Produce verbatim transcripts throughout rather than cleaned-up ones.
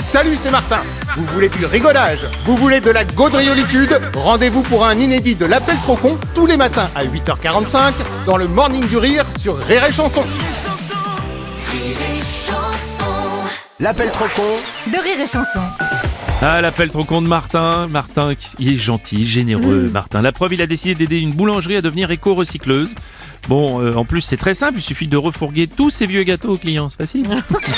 Salut, c'est Martin. Vous voulez du rigolage? Vous voulez de la gaudriolitude? Rendez-vous pour un inédit de l'Appel trop con tous les matins à huit heures quarante-cinq dans le Morning du Rire sur Rire et Chanson. L'appel trop con de Rire et Chanson. Ah, l'appel trop con de Martin. Martin, il est gentil, généreux, mmh. Martin. La preuve, il a décidé d'aider une boulangerie à devenir éco-recycleuse. Bon, euh, en plus, c'est très simple, il suffit de refourguer tous ces vieux gâteaux aux clients, c'est facile.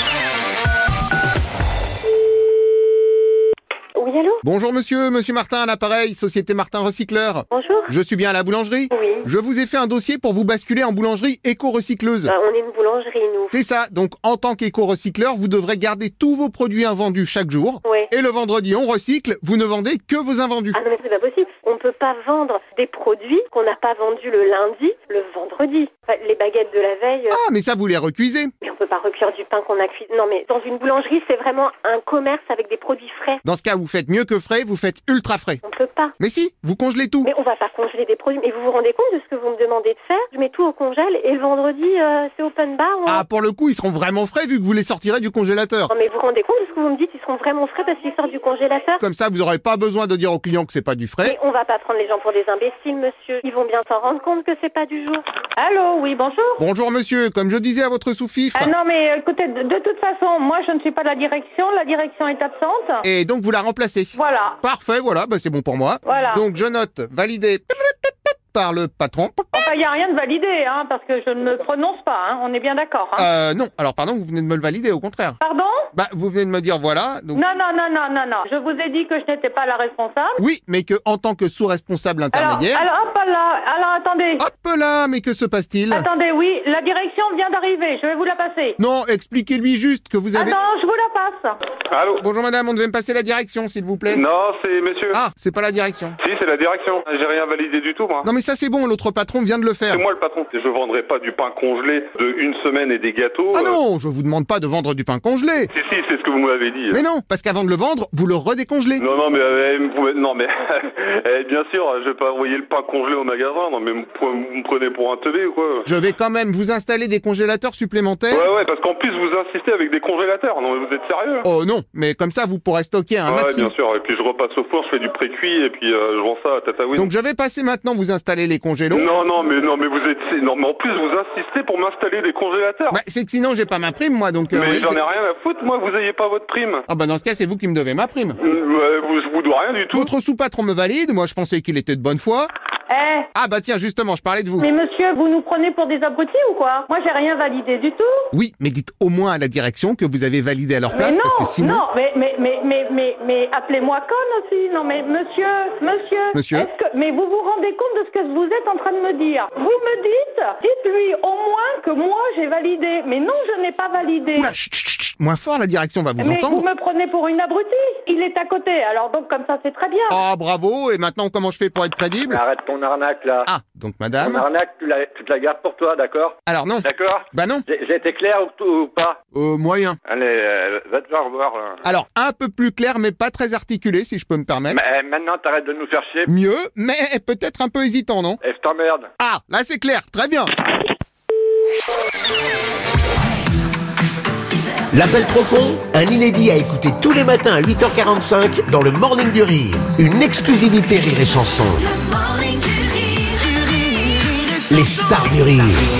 Oui, allô? Bonjour monsieur, monsieur Martin à l'appareil, Société Martin Recycleur. Bonjour. Je suis bien à la boulangerie? Oui. Je vous ai fait un dossier pour vous basculer en boulangerie éco-recycleuse. Bah, on est une boulangerie, nous. C'est ça, donc en tant qu'éco-recycleur, vous devrez garder tous vos produits invendus chaque jour. Ouais. Et le vendredi, on recycle, vous ne vendez que vos invendus. Ah non mais c'est pas possible. On peut pas vendre des produits qu'on n'a pas vendus le lundi, le vendredi. Enfin, les baguettes de la veille... Euh... Ah, mais ça vous les recuisez. Mais on peut pas recuire du pain qu'on a cuit. Non mais dans une boulangerie, c'est vraiment un commerce avec des produits frais. Dans ce cas, vous faites mieux que frais, vous faites ultra frais. On peut pas. Mais si, vous congelez tout. Mais on va pas congeler des produits. Mais vous vous rendez compte de ce que vous me demandez de faire? Je mets tout au congèle et le vendredi, euh, c'est open bar. On... Ah, pour le coup, ils seront vraiment frais vu que vous les sortirez du congélateur. Non mais vous vous rendez compte de ce que vous me dites? Ils seront vraiment frais parce qu'ils sortent du congélateur? Comme ça, vous n'aurez pas besoin de dire aux clients que c'est pas du frais. Mais on va pas prendre les gens pour des imbéciles, monsieur. Ils vont bien s'en rendre compte que c'est pas du jour. Allô, oui, bonjour. Bonjour monsieur, comme je disais à votre sous-fifre. Ah non mais écoutez, de, de toute façon, moi je ne suis pas de la direction, la direction est absente. Et donc vous la remplacez. Voilà. Parfait, voilà, bah c'est bon pour moi. Voilà. Donc je note, validé par le patron. Enfin, il n'y a rien de validé, hein, parce que je ne me prononce pas, hein, on est bien d'accord. Hein. Euh, non, alors pardon, vous venez de me le valider, au contraire. Pardon? Bah, vous venez de me dire voilà, donc... Non, non, non, non, non, non, je vous ai dit que je n'étais pas la responsable. Oui, mais que en tant que sous-responsable intermédiaire... Alors, alors hop là, alors attendez. Hop là, mais que se passe-t-il? Attendez, oui, la direction vient d'arriver, je vais vous la passer. Non, expliquez-lui juste que vous avez... Ah non, je vous la passe. Allô? Bonjour madame, on devait me passer la direction, s'il vous plaît. Non, c'est monsieur. Ah, c'est pas la direction. Si, c'est la direction. J'ai rien validé du tout, moi. Non mais ça c'est bon, l'autre patron vient de le faire. C'est moi le patron. Je vendrai pas du pain congelé de une semaine et des gâteaux. Ah euh... non, je vous demande pas de vendre du pain congelé. Si, si, c'est ce que vous m'avez dit. Mais non, parce qu'avant de le vendre, vous le redécongelez. Non, non, mais, euh, vous, non, mais, eh, bien sûr, je vais pas envoyer le pain congelé au magasin. Non, mais vous me prenez pour un teubé ou quoi? Je vais quand même vous installer des congélateurs supplémentaires. Ouais, ouais, parce qu'en plus, vous insistez avec des congélateurs. Non, mais vous êtes sérieux? Oh non, mais comme ça, vous pourrez stocker un ouais, maximum. Ouais, bien sûr. Et puis, je repasse au four, je fais du pré-cuit, et puis, euh, je vends ça à Tataouine. Donc, je vais passer maintenant vous installer les congélos. Non, non, mais, non, mais vous êtes, non, mais en plus, vous insistez pour m'installer des congélateurs. Bah, c'est que sinon, j'ai pas ma prime, moi, donc... Mais euh, oui, j'en c'est... ai rien à foutre, moi, vous ayez pas votre prime. Ah bah, dans ce cas, c'est vous qui me devez ma prime. Euh, vous, je vous dois rien du tout. Votre sous-patron me valide, moi, je pensais qu'il était de bonne foi. Eh. Ah bah tiens, justement, je parlais de vous. Mais monsieur, vous nous prenez pour des abrutis ou quoi? Moi, j'ai rien validé du tout. Oui, mais dites au moins à la direction que vous avez validé à leur place, mais non, parce que sinon... non, mais, mais, mais, mais, mais, mais appelez-moi conne aussi. Non, mais monsieur, monsieur... Monsieur est-ce que, mais vous vous rendez compte de ce que vous êtes en train de me dire? Vous me dites, dites-lui au moins que moi, j'ai validé. Mais non, je n'ai pas validé. Oula, chut, chut, chut, moins fort, la direction va vous mais entendre. vous me prenez pour une abrutie. Il est à côté, alors donc comme ça, c'est très bien. Ah, bravo, et maintenant, comment je fais pour être crédible? Arrête ton arnaque, là. Ah, donc madame... Ton arnaque, tu la, tu te la gardes pour toi, d'accord? Alors non. D'accord? Bah non. J'ai, j'ai été clair ou, ou pas? Euh, moyen. Allez, euh, va te faire voir. Euh. Alors, un peu plus clair, mais pas très articulé, si je peux me permettre. Mais, maintenant, t'arrêtes de nous faire chier. Mieux, mais peut-être un peu hésitant, non? Et je t'emmerde. Ah, là c'est clair, très bien. L'appel trop con, un inédit à écouter tous les matins à huit heures quarante-cinq dans le Morning du Rire. Une exclusivité Rire et Chanson. Les stars du rire.